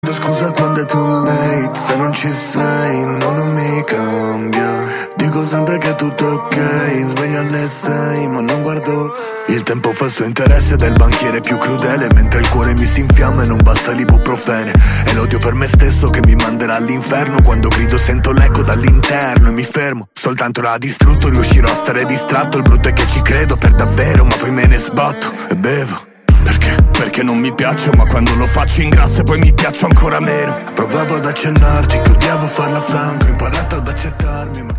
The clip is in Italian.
Scusa quando è too late, se non ci sei, no, non mi cambia. Dico sempre che è tutto ok, sveglio alle 6 ma non guardo. Il tempo fa il suo interesse del banchiere più crudele, mentre il cuore mi si infiamma e non basta l'ibuprofene. E l'odio per me stesso che mi manderà all'inferno. Quando grido sento l'eco dall'interno e mi fermo. Soltanto da distrutto riuscirò a stare distratto. Il brutto è che ci credo per davvero, ma poi me ne sbatto e bevo. Perché? Perché non mi piaccio, ma quando lo faccio ingrasso e poi mi piaccio ancora meno. Provavo ad accennarti che odiavo farla franco, ho imparato ad accettarmi.